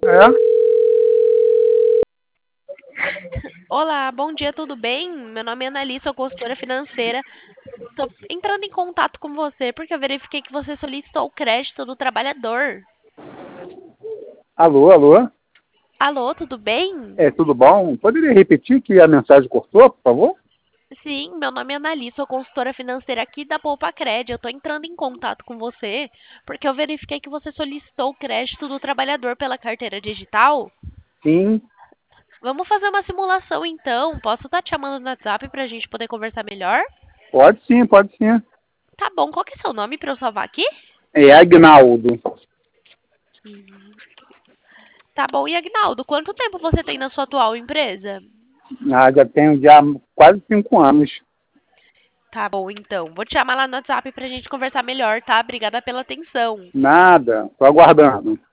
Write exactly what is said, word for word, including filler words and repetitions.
É? Olá, bom dia, tudo bem? Meu nome é Annalise, sou consultora financeira. Estou entrando em contato com você porque eu verifiquei que você solicitou o crédito do trabalhador. Alô, alô? Alô, tudo bem? É, tudo bom? Poderia repetir que a mensagem cortou, por favor? Sim, meu nome é Annalise, sou consultora financeira aqui da Poupa Cred. Eu estou entrando em contato com você porque eu verifiquei que você solicitou o crédito do trabalhador pela carteira digital. Sim, Vamos fazer uma simulação então. Posso estar te chamando no WhatsApp para a gente poder conversar melhor? pode sim, pode sim. Tá bom, qual que é seu nome para eu salvar aqui? É Agnaldo. Tá bom. E Agnaldo, quanto tempo você tem na sua atual empresa? Ah, já tenho já quase cinco anos. Tá bom, então. Vou te chamar lá no WhatsApp pra gente conversar melhor, tá? Obrigada pela atenção. Nada, tô aguardando.